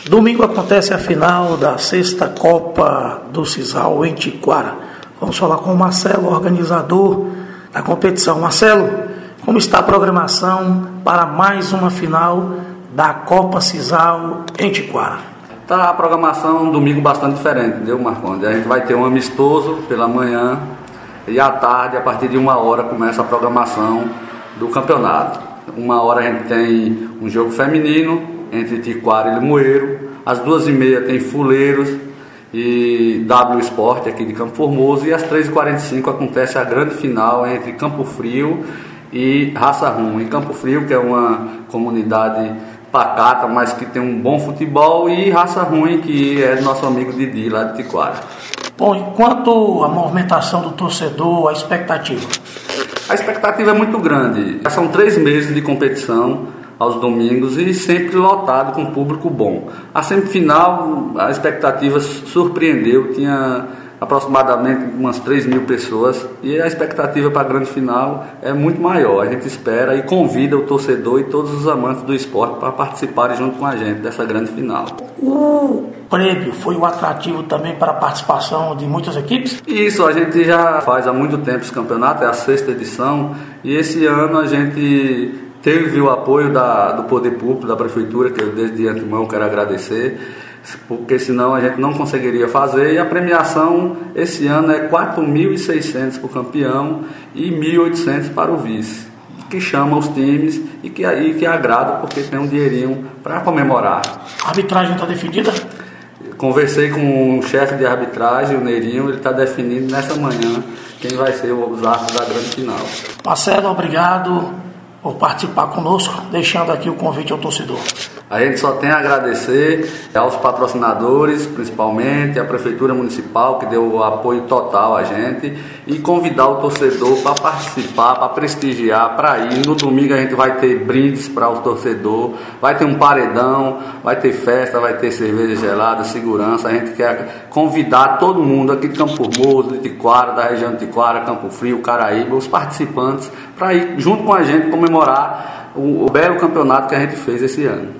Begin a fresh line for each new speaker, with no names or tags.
Domingo acontece a final da 6ª Copa do Sisal em Tiquara. Vamos falar com o Marcelo, organizador da competição. Marcelo, como está a programação para mais uma final da Copa Sisal em Tiquara?
Está a programação domingo bastante diferente, entendeu, Marcondes? A gente vai ter um amistoso pela manhã e à tarde, a partir de 1h, começa a programação do campeonato. 1h a gente tem um jogo feminino entre Tiquara e Limoeiro. Às 2h30 tem Fuleiros e W Sport aqui de Campo Formoso. E às 3h45 acontece a grande final entre Campo Frio e Raça Ruim. Campo Frio, que é uma comunidade pacata, mas que tem um bom futebol, e Raça Ruim, que é nosso amigo Didi, lá de Tiquara.
Bom, enquanto a movimentação do torcedor, a expectativa?
A expectativa é muito grande. São 3 meses de competição aos domingos e sempre lotado com público bom. A semifinal, a expectativa surpreendeu, tinha aproximadamente umas 3.000 pessoas, e a expectativa para a grande final é muito maior. A gente espera e convida o torcedor e todos os amantes do esporte para participarem junto com a gente dessa grande final.
O prêmio foi um atrativo também para a participação de muitas equipes?
Isso, a gente já faz há muito tempo esse campeonato, é a 6ª edição, e esse ano a gente teve o apoio do poder público, da prefeitura, que eu desde antemão quero agradecer, porque senão a gente não conseguiria fazer. E a premiação esse ano é 4.600 para o campeão e 1.800 para o vice, que chama os times e que agrada, porque tem um dinheirinho para comemorar.
A arbitragem está definida?
Conversei com o chefe de arbitragem, o Neirinho, ele está definindo nessa manhã quem vai ser os árbitros da grande final.
Marcelo, obrigado por participar conosco, deixando aqui o convite ao torcedor.
A gente só tem a agradecer aos patrocinadores, principalmente, à Prefeitura Municipal, que deu o apoio total a gente, e convidar o torcedor para participar, para prestigiar, para ir. No domingo a gente vai ter brindes para o torcedor, vai ter um paredão, vai ter festa, vai ter cerveja gelada, segurança. A gente quer convidar todo mundo aqui de Campo Formoso, de Tiquara, da região de Tiquara, Campo Frio, Caraíba, os participantes, para ir junto com a gente comemorar o belo campeonato que a gente fez esse ano.